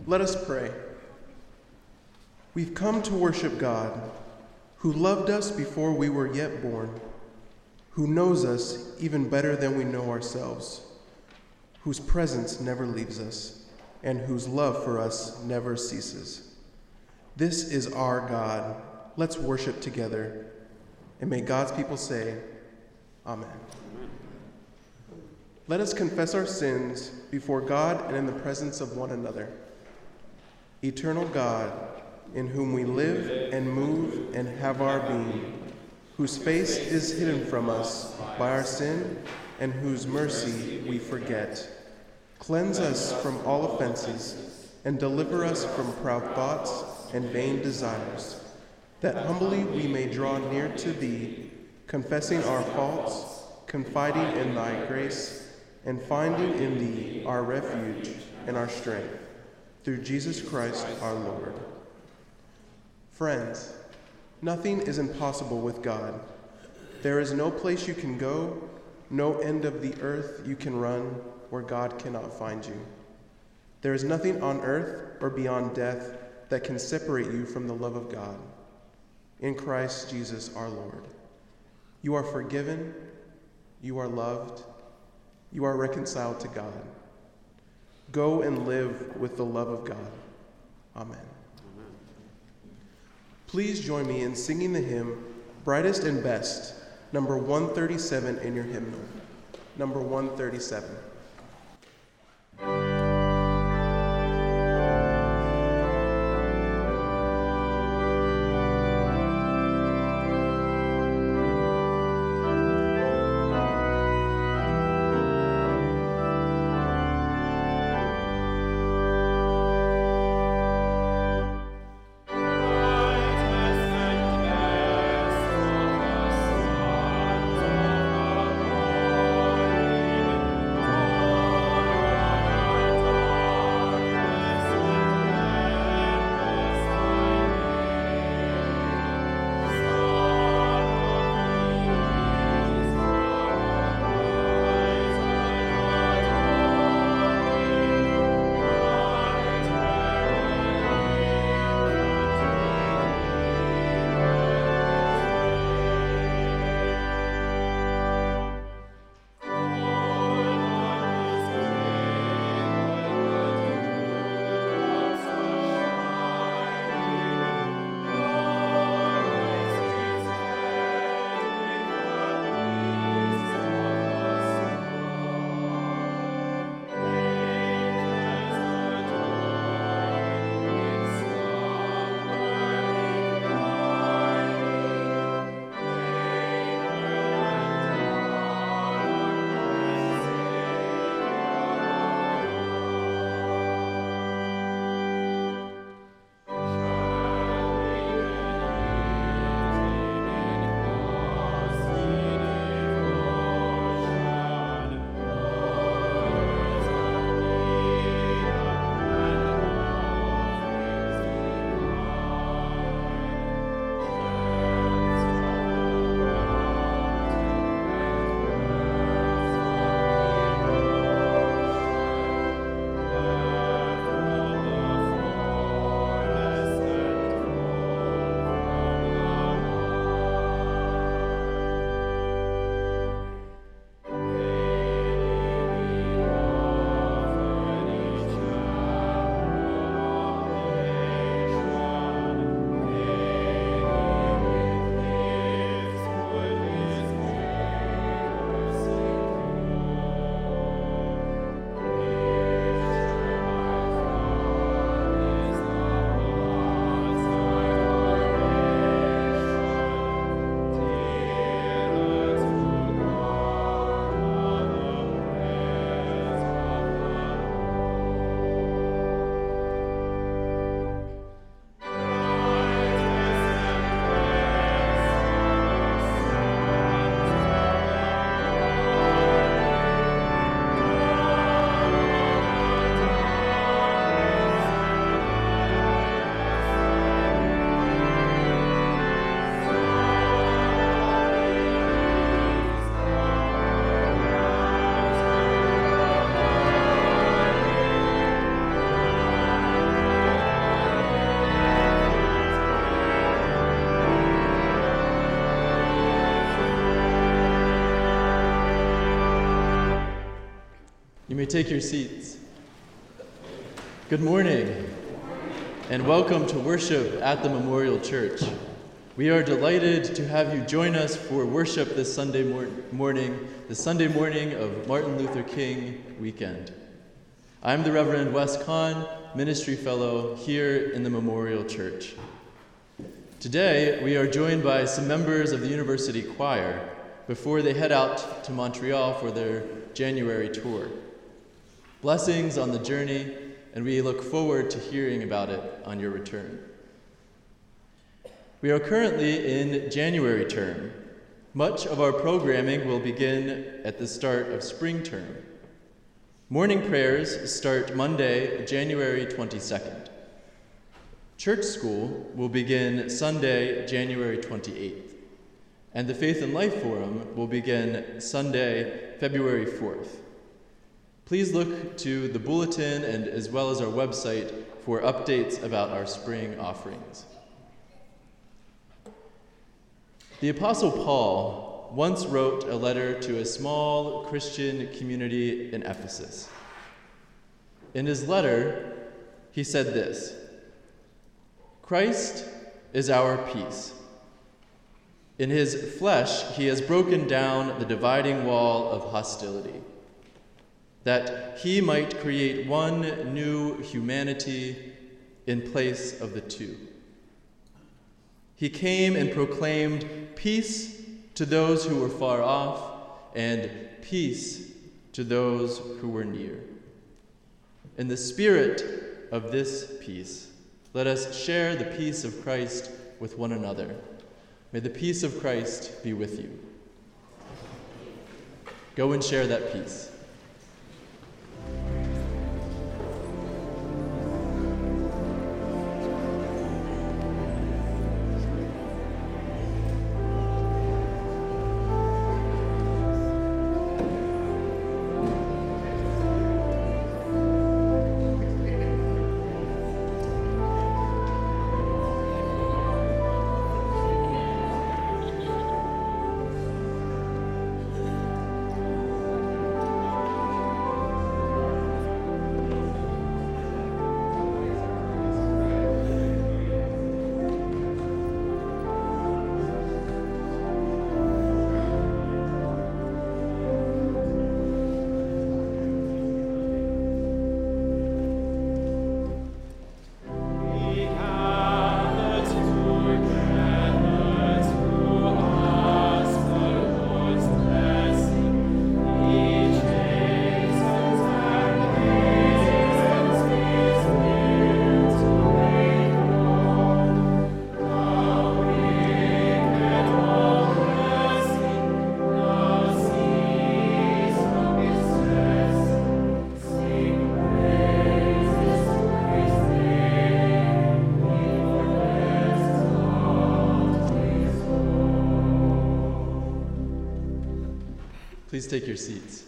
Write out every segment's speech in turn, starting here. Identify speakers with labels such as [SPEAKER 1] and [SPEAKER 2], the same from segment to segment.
[SPEAKER 1] Let us pray. We've come to worship God, who loved us before we were yet born, who knows us even better than we know ourselves, whose presence never leaves us, and whose love for us never ceases. This is our God. Let's worship together. And may God's people say, Amen. Let us confess our sins before God and in the presence of one another. Eternal God, in whom we live and move and have our being, whose face is hidden from us by our sin and whose mercy we forget. Cleanse us from all offenses and deliver us from proud thoughts and vain desires, that humbly we may draw near to thee, confessing our faults, confiding in thy grace, and finding in thee our refuge and our strength, through Jesus Christ our Lord. Friends, nothing is impossible with God. There is no place you can go, no end of the earth you can run where God cannot find you. There is nothing on earth or beyond death that can separate you from the love of God. In Christ Jesus our Lord. You are forgiven, you are loved, you are reconciled to God. Go and live with the love of God. Amen. Please join me in singing the hymn, Brightest and Best, number 137 in your hymnal. Number 137.
[SPEAKER 2] Amen. may take your seats. Good morning, and welcome to worship at the Memorial Church. We are delighted to have you join us for worship this Sunday morning, the Sunday morning of Martin Luther King weekend. I'm the Reverend Wes Kahn, Ministry Fellow here in the Memorial Church. Today, we are joined by some members of the University Choir before they head out to Montreal for their January tour. Blessings on the journey, and we look forward to hearing about it on your return. We are currently in January term. Much of our programming will begin at the start of spring term. Morning prayers start Monday, January 22nd. Church school will begin Sunday, January 28th. And the Faith and Life Forum will begin Sunday, February 4th. Please look to the bulletin and as well as our website for updates about our spring offerings. The Apostle Paul once wrote a letter to a small Christian community in Ephesus. In his letter, he said this: "Christ is our peace. In his flesh, he has broken down the dividing wall of hostility, that he might create one new humanity in place of the two. He came and proclaimed peace to those who were far off and peace to those who were near. In the spirit of this peace, let us share the peace of Christ with one another. May the peace of Christ be with you." Go and share that peace. Please take your seats.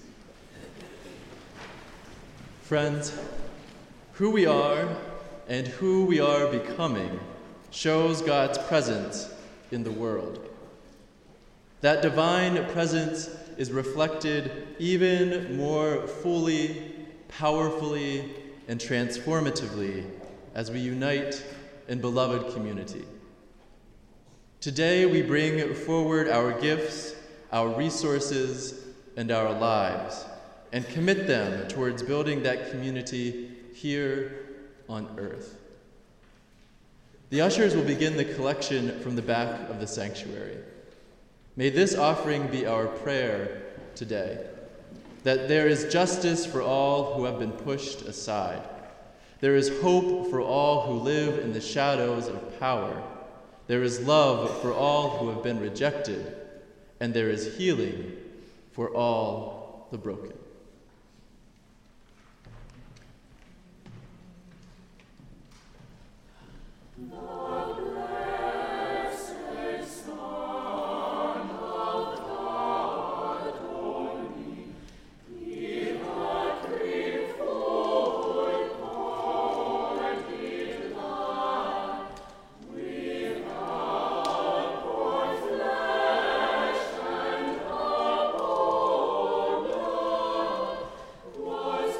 [SPEAKER 2] Friends, who we are and who we are becoming shows God's presence in the world. That divine presence is reflected even more fully, powerfully, and transformatively as we unite in beloved community. Today we bring forward our gifts, our resources, and our lives, and commit them towards building that community here on earth. The ushers will begin the collection from the back of the sanctuary. May this offering be our prayer today, that there is justice for all who have been pushed aside. There is hope for all who live in the shadows of power. There is love for all who have been rejected, and there is healing for all the broken.
[SPEAKER 3] Was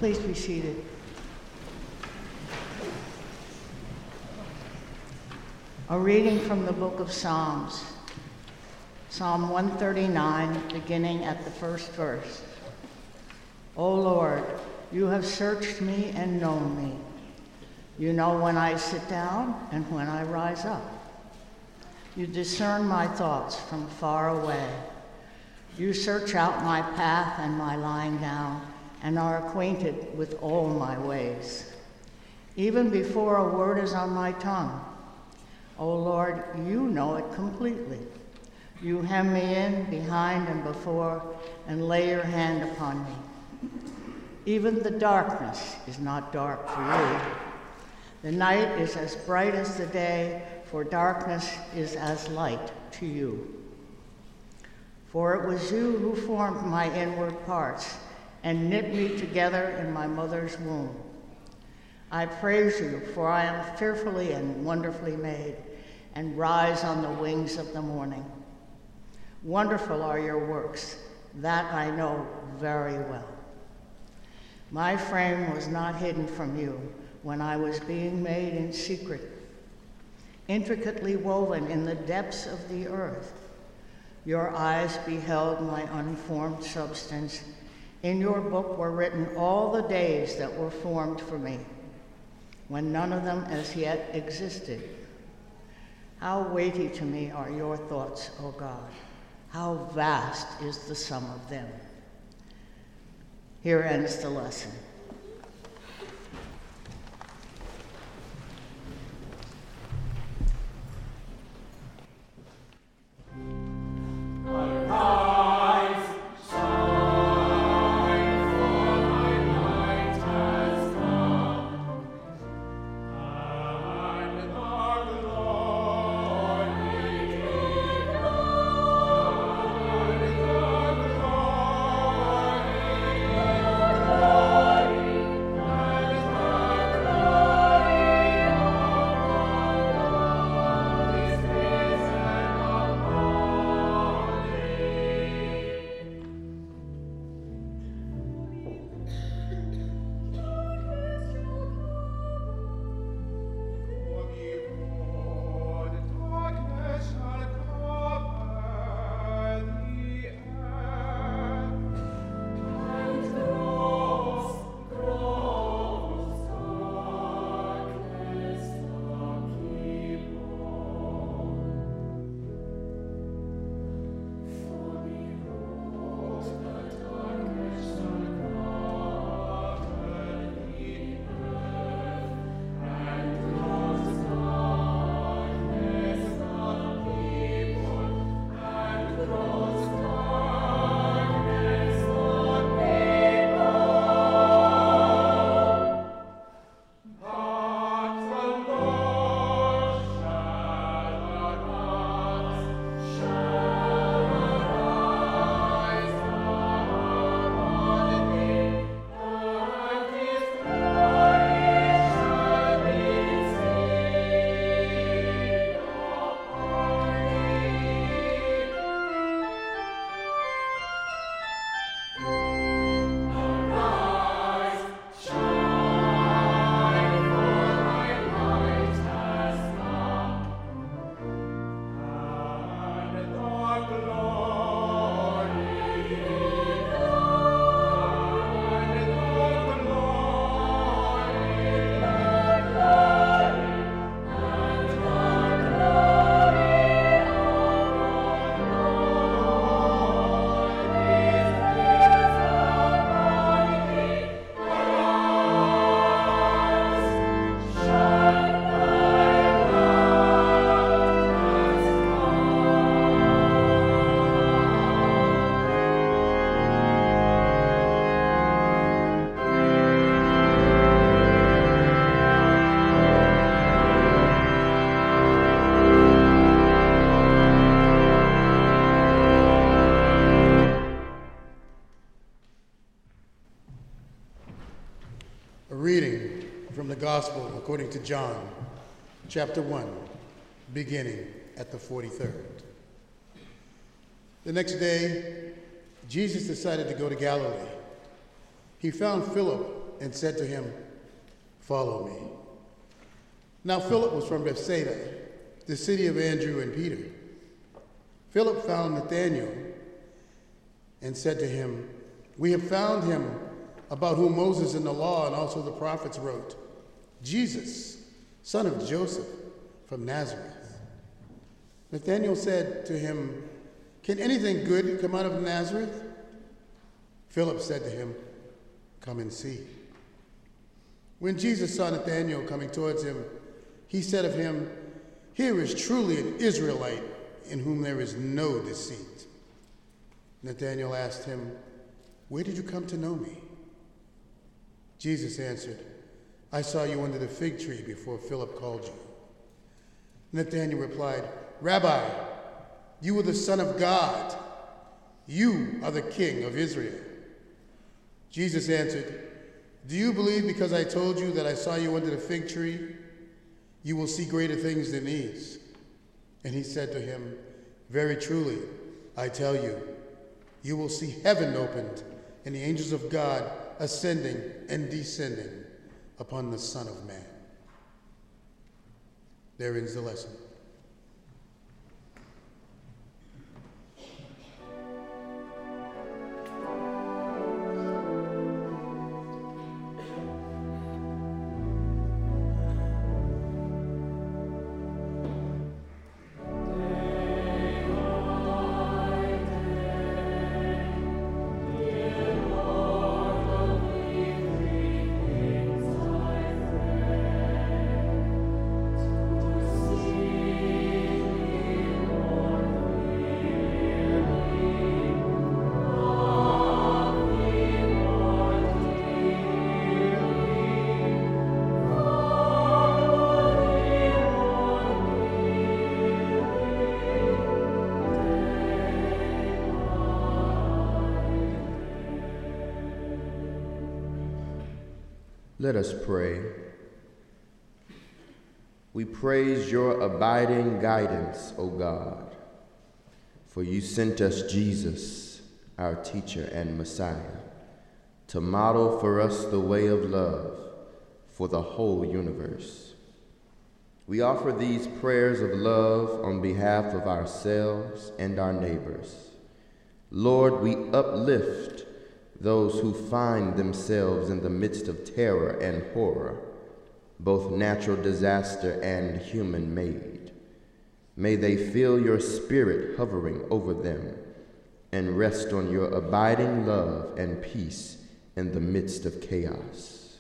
[SPEAKER 3] Please be seated. A reading from the book of Psalms, Psalm 139, beginning at the first verse. O Lord, you have searched me and known me. You know when I sit down and when I rise up. You discern my thoughts from far away. You search out my path and my lying down, and are acquainted with all my ways. Even before a word is on my tongue, O Lord, you know it completely. You hem me in behind and before, and lay your hand upon me. Even the darkness is not dark for you. The night is as bright as the day, for darkness is as light to you. For it was you who formed my inward parts and knit me together in my mother's womb. I praise you, for I am fearfully and wonderfully made, and rise on the wings of the morning. Wonderful are your works, that I know very well. My frame was not hidden from you when I was being made in secret, intricately woven in the depths of the earth. Your eyes beheld my unformed substance. In your book were written all the days that were formed for me, when none of them as yet existed. How weighty to me are your thoughts, O God. How vast is the sum of them. Here ends the lesson.
[SPEAKER 4] A reading from the Gospel according to John, chapter 1, beginning at the 43rd. The next day, Jesus decided to go to Galilee. He found Philip and said to him, "Follow me." Now Philip was from Bethsaida, the city of Andrew and Peter. Philip found Nathanael and said to him, "We have found him about whom Moses in the law and also the prophets wrote, Jesus, son of Joseph from Nazareth." Nathanael said to him, "Can anything good come out of Nazareth?" Philip said to him, "Come and see." When Jesus saw Nathanael coming towards him, he said of him, "Here is truly an Israelite in whom there is no deceit." Nathanael asked him, "Where did you come to know me?" Jesus answered, "I saw you under the fig tree before Philip called you." Nathanael replied, "Rabbi, you are the Son of God. You are the King of Israel." Jesus answered, "Do you believe because I told you that I saw you under the fig tree? You will see greater things than these." And he said to him, "Very truly, I tell you, you will see heaven opened and the angels of God ascending and descending upon the Son of Man." There ends the lesson.
[SPEAKER 5] Let us pray. We praise your abiding guidance, O God, for you sent us Jesus, our teacher and Messiah, to model for us the way of love for the whole universe. We offer these prayers of love on behalf of ourselves and our neighbors. Lord, we uplift those who find themselves in the midst of terror and horror, both natural disaster and human-made. May they feel your spirit hovering over them and rest on your abiding love and peace in the midst of chaos.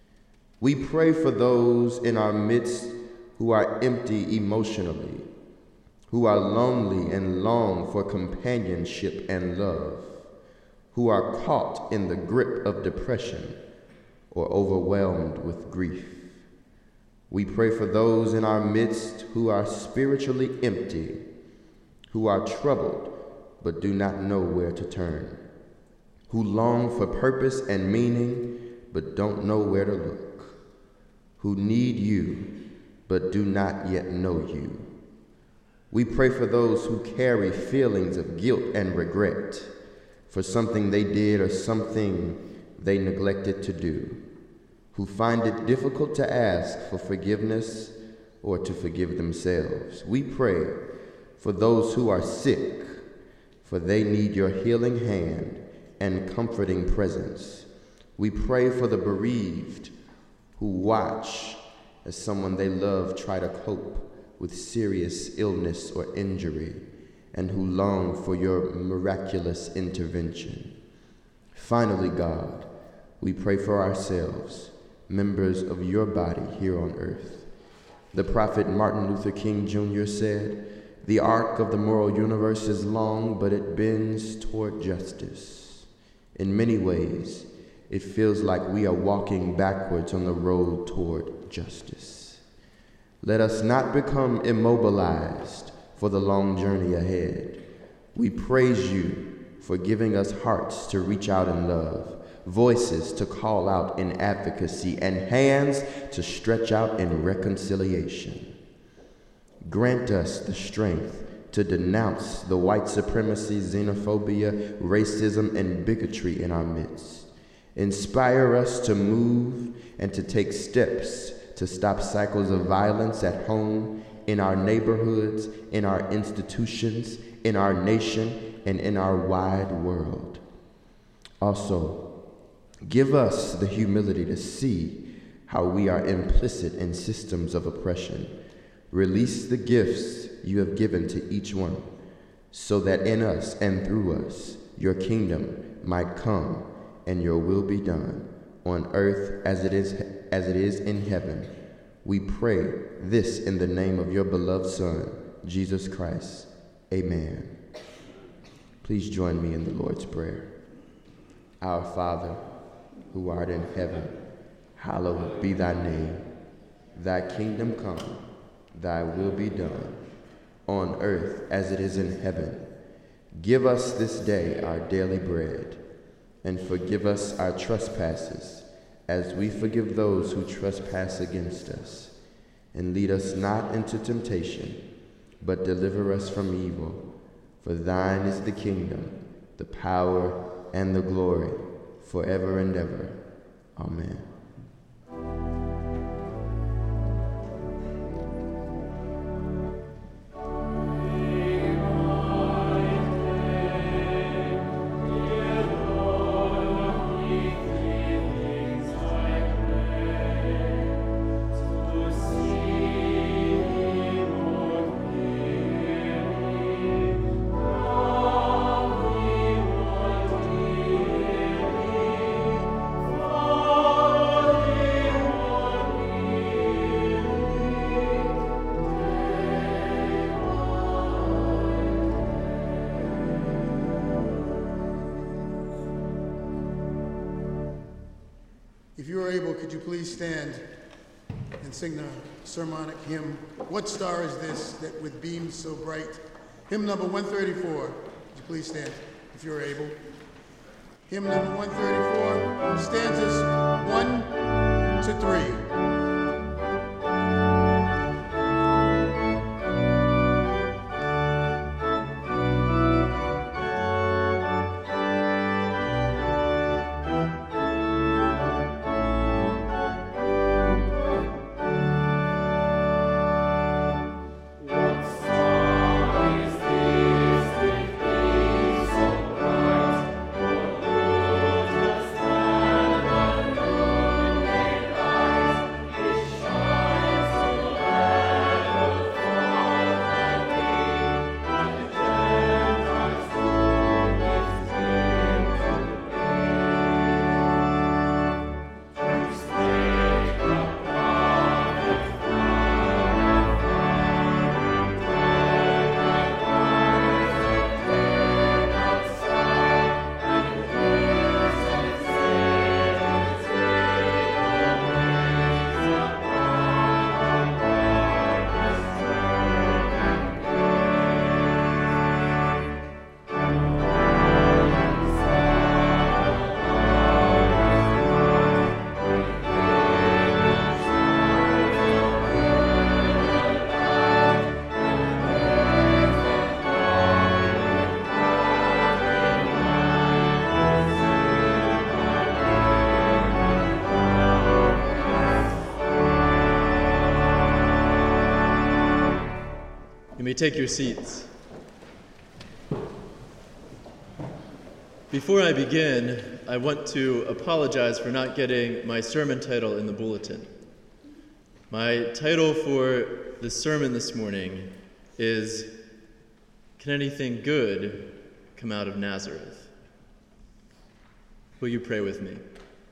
[SPEAKER 5] We pray for those in our midst who are empty emotionally, who are lonely and long for companionship and love, who are caught in the grip of depression or overwhelmed with grief. We pray for those in our midst who are spiritually empty, who are troubled but do not know where to turn, who long for purpose and meaning but don't know where to look, who need you but do not yet know you. We pray for those who carry feelings of guilt and regret for something they did or something they neglected to do, who find it difficult to ask for forgiveness or to forgive themselves. We pray for those who are sick, for they need your healing hand and comforting presence. We pray for the bereaved who watch as someone they love try to cope with serious illness or injury, and who long for your miraculous intervention. Finally, God, we pray for ourselves, members of your body here on earth. The prophet Martin Luther King Jr. said, "The arc of the moral universe is long, but it bends toward justice. In many ways, it feels like we are walking backwards on the road toward justice. Let us not become immobilized for the long journey ahead. We praise you for giving us hearts to reach out in love, voices to call out in advocacy, and hands to stretch out in reconciliation. Grant us the strength to denounce the white supremacy, xenophobia, racism, and bigotry in our midst, Inspire us to move and to take steps to stop cycles of violence at home, in our neighborhoods, in our institutions, in our nation, and in our wide world. Also, give us the humility to see how we are implicit in systems of oppression. Release the gifts you have given to each one, so that in us and through us, your kingdom might come and your will be done on earth as it is in heaven. We pray this in the name of your beloved Son, Jesus Christ. Amen. Please join me in the Lord's Prayer. Our Father, who art in heaven, hallowed be thy name. Thy kingdom come, thy will be done, on earth as it is in heaven. Give us this day our daily bread, and forgive us our trespasses, as we forgive those who trespass against us. And lead us not into temptation, but deliver us from evil. For thine is the kingdom, the power, and the glory, forever and ever. Amen.
[SPEAKER 4] If you are able, could you please stand and sing the sermonic hymn, What Star Is This That With Beams So Bright? Hymn number 134. Would you please stand if you are able? Hymn number 134, stanzas 1 to 3.
[SPEAKER 2] You may take your seats. Before I begin, I want to apologize for not getting my sermon title in the bulletin. My title for the sermon this morning is, Can Anything Good Come Out of Nazareth? Will you pray with me?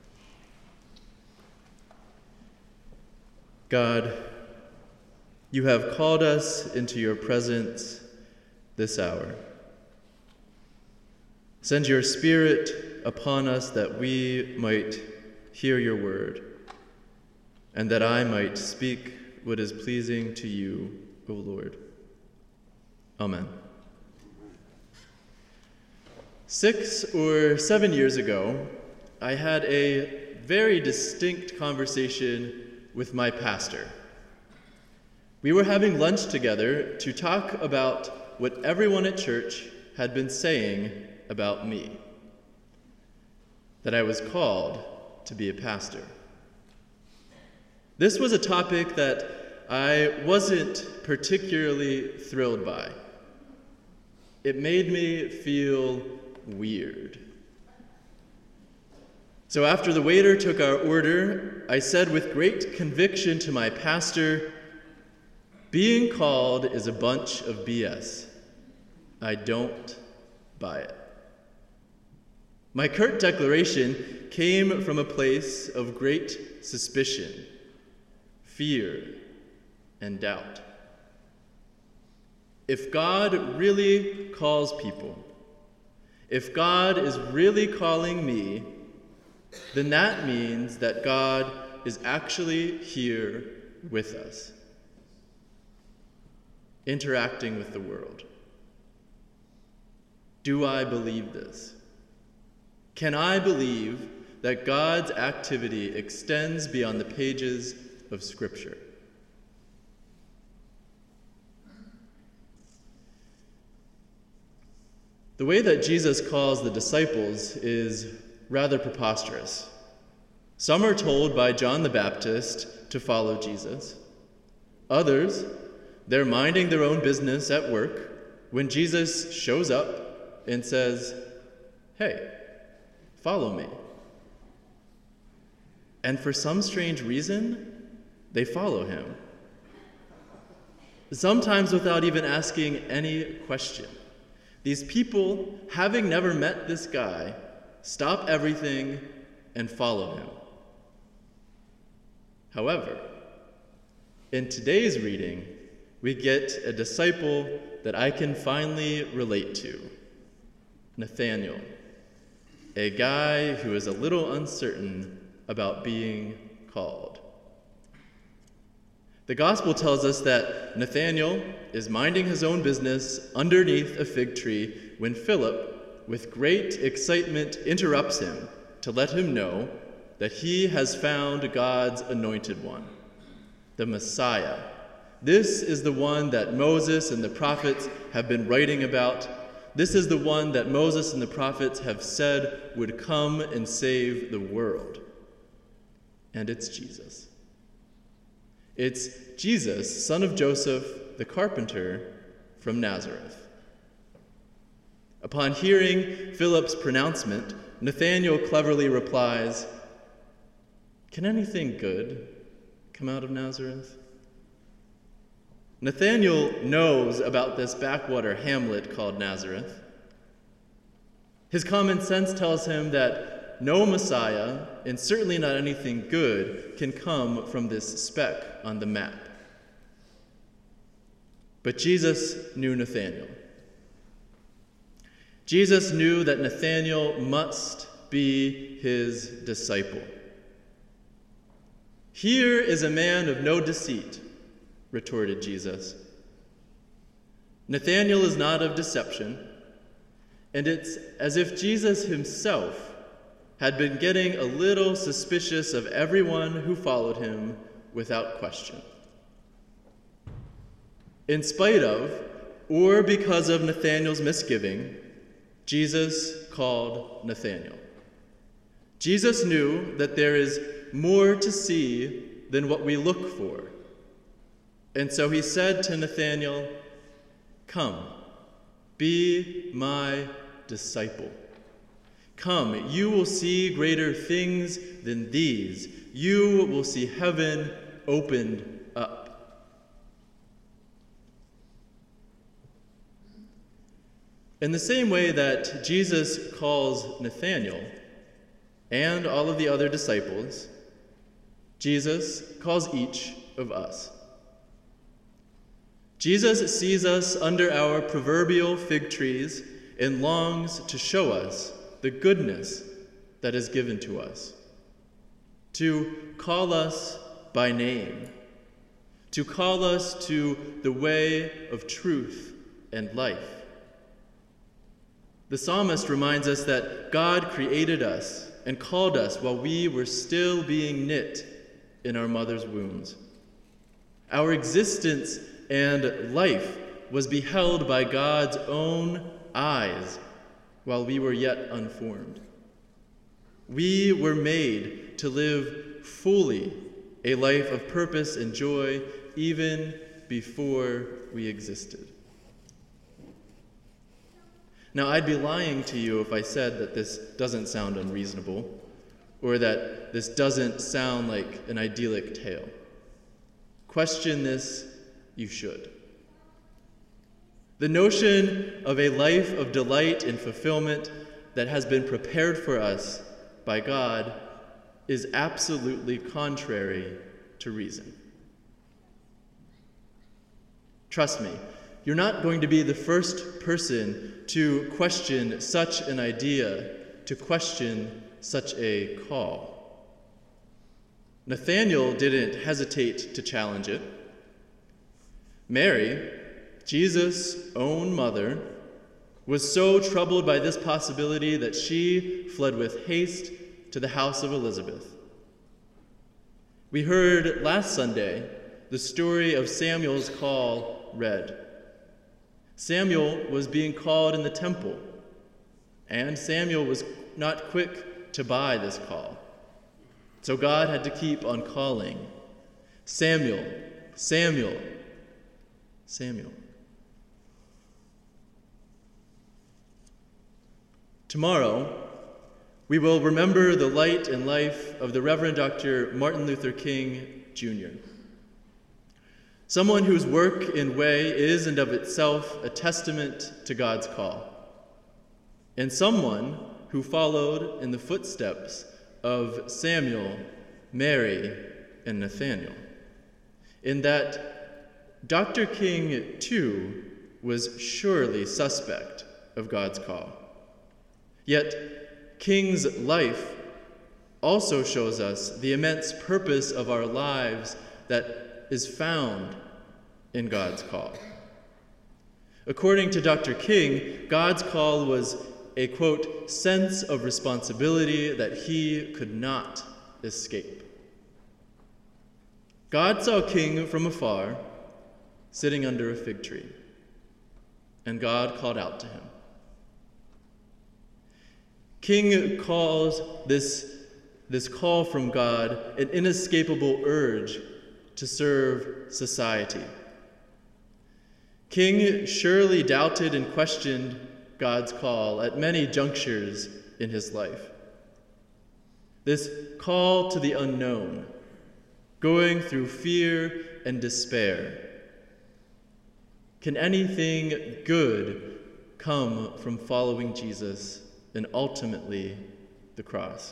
[SPEAKER 2] God, you have called us into your presence this hour. Send your Spirit upon us that we might hear your word, and that I might speak what is pleasing to you, O Lord. Amen. 6 or 7 years ago, I had a very distinct conversation with my pastor. We were having lunch together to talk about what everyone at church had been saying about me. that I was called to be a pastor. This was a topic that I wasn't particularly thrilled by. It made me feel weird. So after the waiter took our order, I said with great conviction to my pastor, "Being called is a bunch of BS. I don't buy it." My curt declaration came from a place of great suspicion, fear, and doubt. If God really calls people, if God is really calling me, then that means that God is actually here with us, interacting with the world. Do I believe this? Can I believe that God's activity extends beyond the pages of Scripture? The way that Jesus calls the disciples is rather preposterous. Some are told by John the Baptist to follow Jesus. Others, they're minding their own business at work when Jesus shows up and says, "Hey, follow me." And for some strange reason, they follow him. Sometimes without even asking any question. These people, having never met this guy, stop everything and follow him. However, in today's reading, we get a disciple that I can finally relate to, Nathanael, a guy who is a little uncertain about being called. The gospel tells us that Nathanael is minding his own business underneath a fig tree when Philip, with great excitement, interrupts him to let him know that he has found God's anointed one, the Messiah. This is the one that Moses and the prophets have been writing about. This is the one that Moses and the prophets have said would come and save the world. And it's Jesus. It's Jesus, son of Joseph, the carpenter from Nazareth. Upon hearing Philip's pronouncement, Nathanael cleverly replies, "Can anything good come out of Nazareth?" Nathanael knows about this backwater hamlet called Nazareth. His common sense tells him that no Messiah, and certainly not anything good, can come from this speck on the map. But Jesus knew Nathanael. Jesus knew that Nathanael must be his disciple. "Here is a man of no deceit," retorted Jesus. Nathanael is not of deception, and it's as if Jesus himself had been getting a little suspicious of everyone who followed him without question. In spite of, or because of Nathanael's misgiving, Jesus called Nathanael. Jesus knew that there is more to see than what we look for. And so he said to Nathanael, "Come, be my disciple. Come, you will see greater things than these. You will see heaven opened up." In the same way that Jesus calls Nathanael and all of the other disciples, Jesus calls each of us. Jesus sees us under our proverbial fig trees and longs to show us the goodness that is given to us, to call us by name, to call us to the way of truth and life. The psalmist reminds us that God created us and called us while we were still being knit in our mother's wombs. Our existence and life was beheld by God's own eyes while we were yet unformed. We were made to live fully a life of purpose and joy even before we existed. Now, I'd be lying to you if I said that this doesn't sound unreasonable, or that this doesn't sound like an idyllic tale. Question this, you should. The notion of a life of delight and fulfillment that has been prepared for us by God is absolutely contrary to reason. Trust me, you're not going to be the first person to question such an idea, to question such a call. Nathanael didn't hesitate to challenge it. Mary, Jesus' own mother, was so troubled by this possibility that she fled with haste to the house of Elizabeth. We heard last Sunday the story of Samuel's call read. Samuel was being called in the temple, and Samuel was not quick to buy this call. So God had to keep on calling, Samuel, Samuel, Samuel. Tomorrow, we will remember the light and life of the Reverend Dr. Martin Luther King, Jr., someone whose work and way is and of itself a testament to God's call, and someone who followed in the footsteps of Samuel, Mary, and Nathanael, in that Dr. King, too, was surely suspect of God's call. Yet, King's life also shows us the immense purpose of our lives that is found in God's call. According to Dr. King, God's call was a, quote, sense of responsibility that he could not escape. God saw King from afar, sitting under a fig tree, and God called out to him. King calls this call from God an inescapable urge to serve society. King surely doubted and questioned God's call at many junctures in his life. This call to the unknown, going through fear and despair. Can anything good come from following Jesus and ultimately the cross?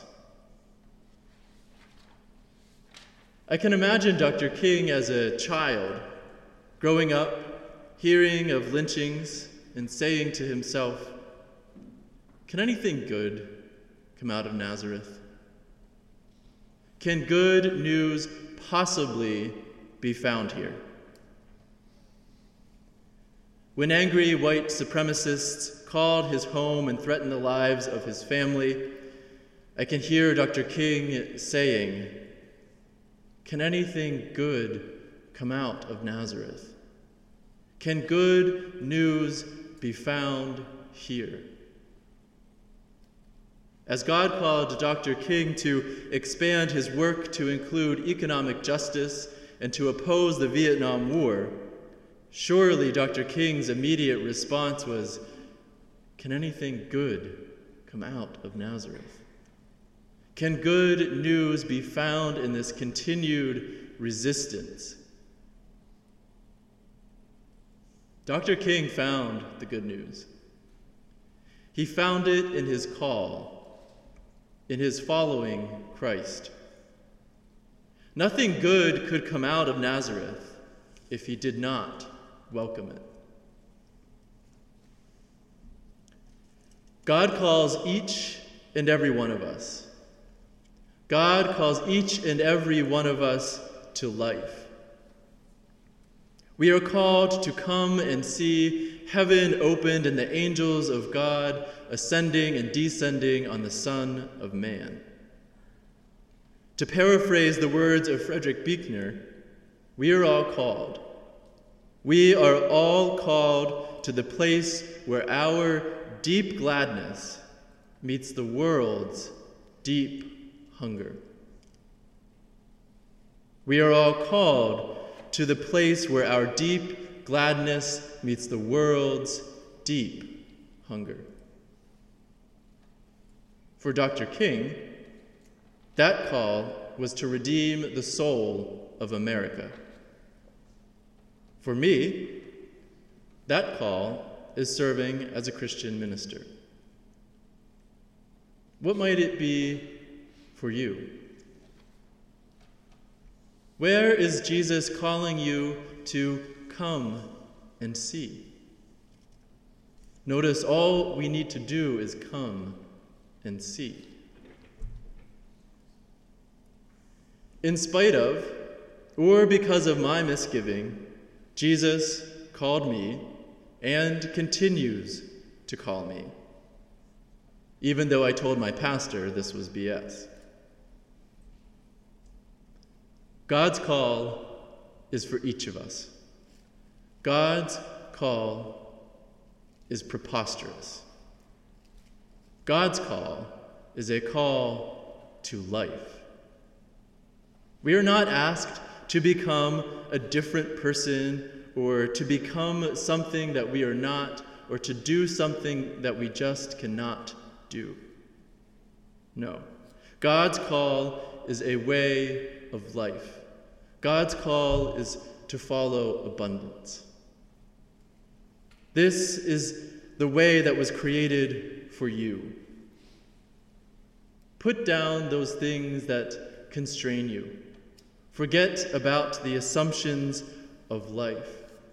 [SPEAKER 2] I can imagine Dr. King as a child, growing up, hearing of lynchings and saying to himself, can anything good come out of Nazareth? Can good news possibly be found here? When angry white supremacists called his home and threatened the lives of his family, I can hear Dr. King saying, can anything good come out of Nazareth? Can good news be found here? As God called Dr. King to expand his work to include economic justice and to oppose the Vietnam War, surely Dr. King's immediate response was, can anything good come out of Nazareth? Can good news be found in this continued resistance? Dr. King found the good news. He found it in his call, in his following Christ. Nothing good could come out of Nazareth if he did not welcome it. God calls each and every one of us. God calls each and every one of us to life. We are called to come and see heaven opened and the angels of God ascending and descending on the Son of Man. To paraphrase the words of Frederick Buechner, we are all called. We are all called to the place where our deep gladness meets the world's deep hunger. We are all called to the place where our deep gladness meets the world's deep hunger. For Dr. King, that call was to redeem the soul of America. For me, that call is serving as a Christian minister. What might it be for you? Where is Jesus calling you to come and see? Notice all we need to do is come and see. In spite of, or because of my misgiving, Jesus called me and continues to call me, even though I told my pastor this was BS. God's call is for each of us. God's call is preposterous. God's call is a call to life. We are not asked to become a different person or to become something that we are not or to do something that we just cannot do. No. God's call is a way of life. God's call is to follow abundance. This is the way that was created for you. Put down those things that constrain you. Forget about the assumptions of life.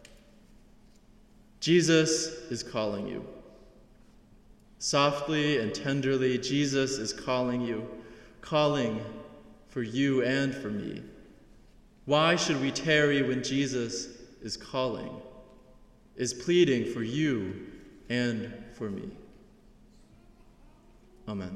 [SPEAKER 2] Jesus is calling you. Softly and tenderly, Jesus is calling you, calling for you and for me. Why should we tarry when Jesus is calling, is pleading for you and for me? Amen.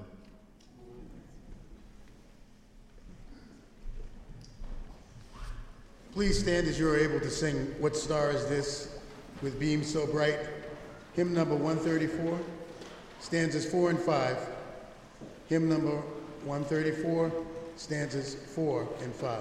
[SPEAKER 4] Please stand as you are able to sing What Star Is This with Beam So Bright, hymn number 134, stanzas 4 and 5, hymn number 134, stanzas 4 and 5.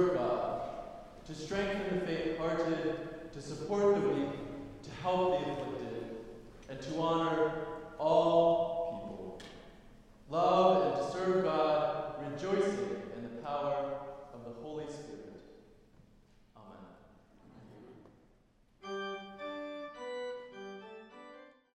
[SPEAKER 2] To strengthen the faint-hearted, to support the weak, to help the afflicted.